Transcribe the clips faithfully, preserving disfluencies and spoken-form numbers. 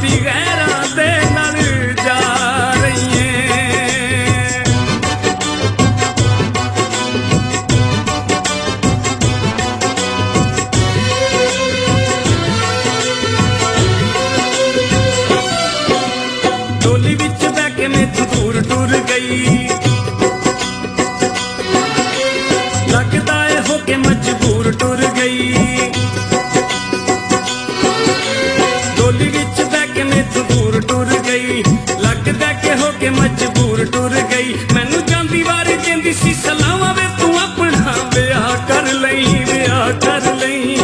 भी गैरां दे नाल जा रही है। डोली विच बैठ के मैथों दूर टुर गई, लगदा है होके मजबूर टुर गई। डोली विच बैठ के मैथों दूर टुर गई, लगदा के होके मजबूर टुर गई। मैनू जांदी वारी कहंदी सी सलावां वे तू अपना विआह कर लई, विआह कर लई।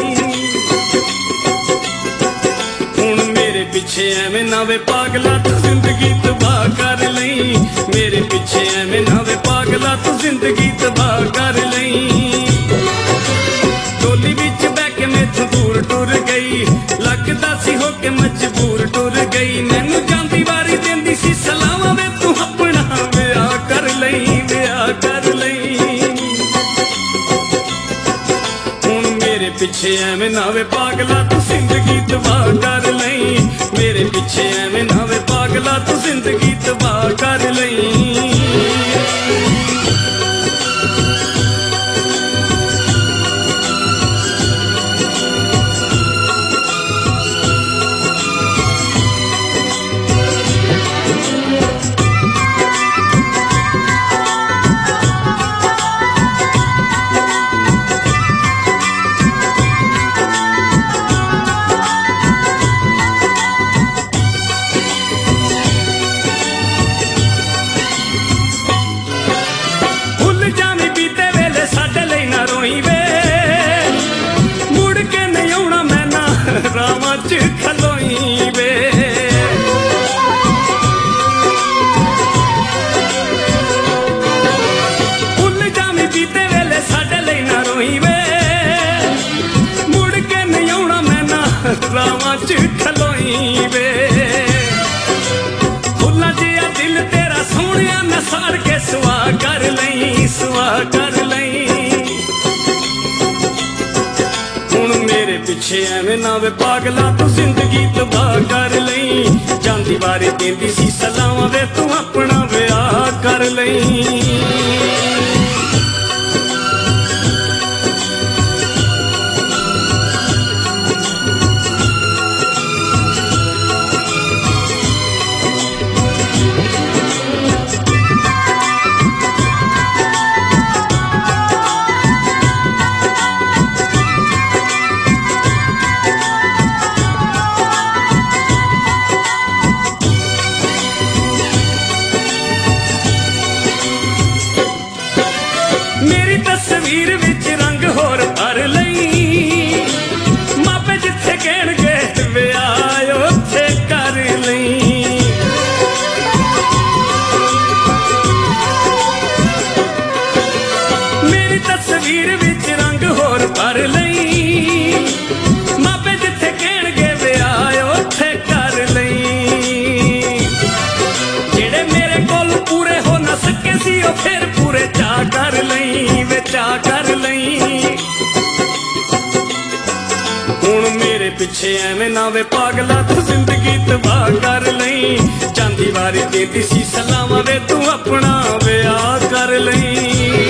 हुण मेरे पिछे एवें ना वे पागला तू जिंदगी तबाह कर लई, मेरे पिछे एवें ना वे पागला तू जिंदगी तबाह कर लई। डोली विच बैठ के मैथों दूर टुर गई, लगदा सी होके मजबूर टुर गई। मैनू जांदी वारी देंदी सी सलावां वे तू अपना विआह कर लई, विआह कर लई। हुण मेरे पिछे एवें ना वे पागला तू जिंदगी तबाह कर लई, मेरे पिछे एवें ना वे पागला तू जिंदगी तबाह कर लई। रावां च खलोई वे, भुल जावी बीते वेले साडे लई ना रोई वे, मुड़ के नहीं आउणा मैं ना रावां च खलोई वे। फुल्लां जिहा दिल तेरा सोहणिया मैं साड़ के सुआ कर लई, सुआ कर लई। मेरे पिछे एवें ना वे पागला तू जिंदगी तबाह कर लई, जांदी वारी कहंदी सी सलावां वे तू अपना विआह कर लई। मेरी तस्वीर विच रंग होर भर लई, मापे जिथे कहणगे विआह उत्थे कर लई। मेरी तस्वीर विच रंग होर भर लई, मापे जिथे कहणगे विआह उत्थे कर लई। जेड़े मेरे कोल पूरे हो न सके सी ओ फिर पूरे चा कर लई, वे चा कर लई। हुण मेरे पिछे एवें ना वे पागला तू जिंदगी तबाह कर लई, जांदी वारी देंदी सी सलावां वे तू अपना विआह कर लई।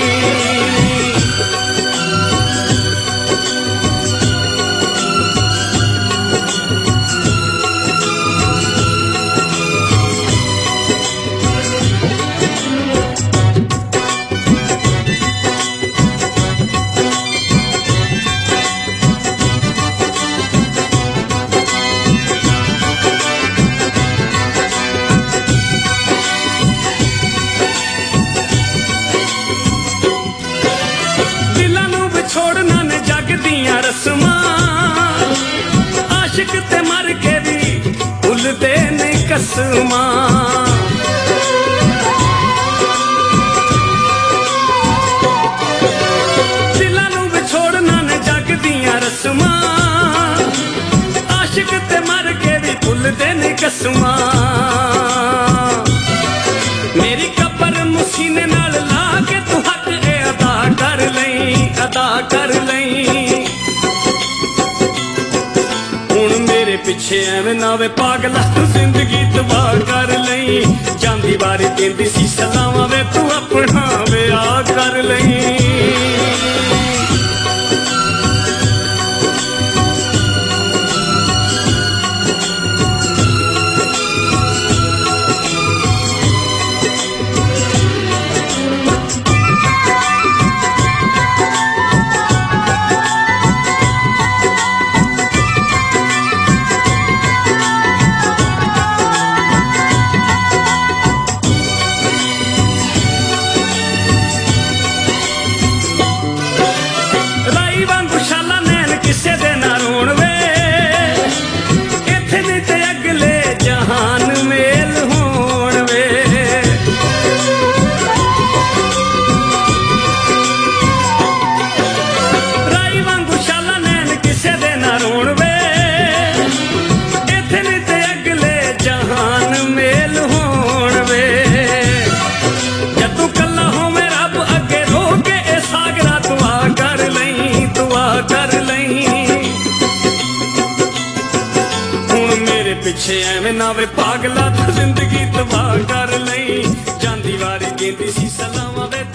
आशिक ते मर के भी भुलदे नहीं कसमां, दिलां नूं विछोड़ना ने जग दियां रस्मां। आशिक ते मर के भी भुलदे नहीं कसमां। मेरी कबर मसीने नाल ला के तू हक ए अदा कर लई, अदा कर लई। पिछे ਐਵੇਂ ਨਾ ਵੇ ਪਾਗਲਾ ਤੂੰ ਜ਼ਿੰਦਗੀ ਤਬਾਹ ਕਰ ਲਈ। ਜਾਂਦੀ ਵਾਰੀ ਕਹਿੰਦੀ ਸੀ ਸਲਾਵਾਂ ਵੇ ਤੂੰ ਆਪਣਾ ਵਿਆਹ ਕਰ ਲਈ। ਕਿਸੇ ਦੇ ਨਾ ਰੋਣ ਵੇ ਇੱਥੇ ਨਹੀਂ ਤੇ ਅਗਲੇ ਜਹਾਨ ਮੇਲ ਹੋਣ ਵੇ। ਰਾਈ ਵਾਂਗੂ ਸ਼ਾਲਾ ਨੈਣ ਕਿਸੇ ਦੇ ਨਾ ਰੋਣ ਵੇ ਇੱਥੇ ਨਹੀਂ ਤੇ ਅਗਲੇ ਜਹਾਨ ਮੇਲ ਹੋਣ ਵੇ। ਜਦ ਤੂੰ ਕੱਲਾ ਹੋਵੇਂ ਰੱਬ ਅੱਗੇ ਰੋ ਕੇ ਇਹ ਸਾਗਰਾ ਦੁਆ ਕਰ ਲਈ ਦੁਆ ਕਰ ਲਈ। ਪਿੱਛੇ ਐਵੇਂ ਨਾ ਵੇ ਪਾਗਲਾ ਤੂੰ ਜ਼ਿੰਦਗੀ ਤਬਾਹ ਕਰ ਲਈ। ਜਾਂਦੀ ਵਾਰੀ ਕਹਿੰਦੀ ਸੀ ਸਲਾਵਾਂ ਵੇ